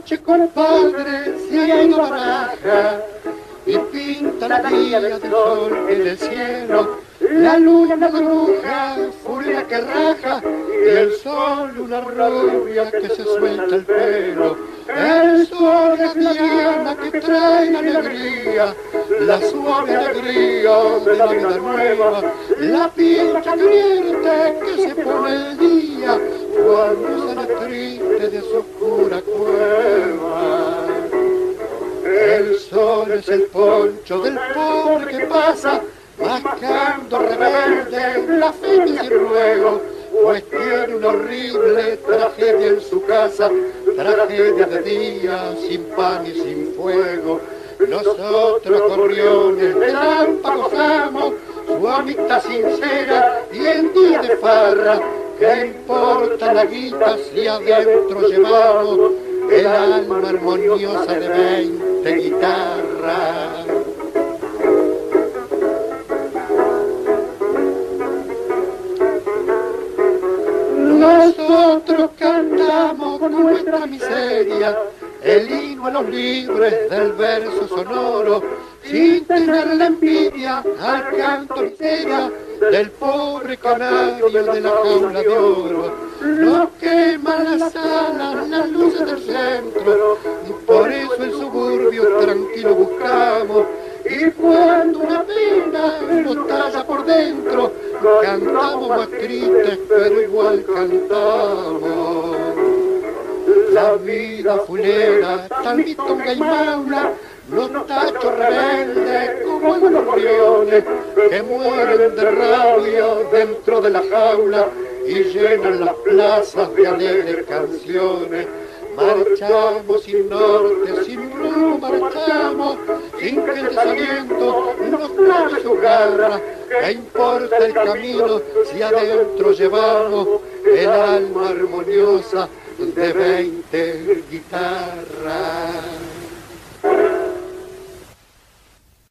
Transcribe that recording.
noche, compadre, se ha ido baraja y pinta la vía del sol en el cielo. La luna una bruja, furia que raja, y el sol una rubia que se suelta el pelo. El sol es la llama que trae la alegría, la suave alegría de la vida nueva, la pincha caliente que se pone el día cuando sale triste de su oscura cueva. El sol es el poncho del pobre que pasa mascando rebelde la fe sin ruego, pues tiene una horrible tragedia en su casa, tragedia de día, sin pan y sin fuego. Nosotros, gorriones de Lampa, gozamos su amistad sincera y en día de farra, ¿qué importa la guita si adentro llevamos el alma armoniosa de 20 guitarras? Nosotros cantamos con nuestra miseria el himno a los libres del verso sonoro, sin tener la envidia al canto miseria del pobre canario de la jaula de oro. Nos queman las alas, las luces del centro, por eso el suburbio tranquilo buscamos. Y cuando una pena nos talla por dentro, cantamos más tristes, pero igual cantamos. La vida fulera, tan vitonga y maula, los tachos rebeldes como los gorriones que mueren de rabia dentro de la jaula y llenan las plazas de alegres canciones. Marchamos sin norte, sin rumbo marchamos, sin gente saliendo, nos trae su garra. ¿Qué importa el camino si adentro llevamos el alma armoniosa de 20 guitarras?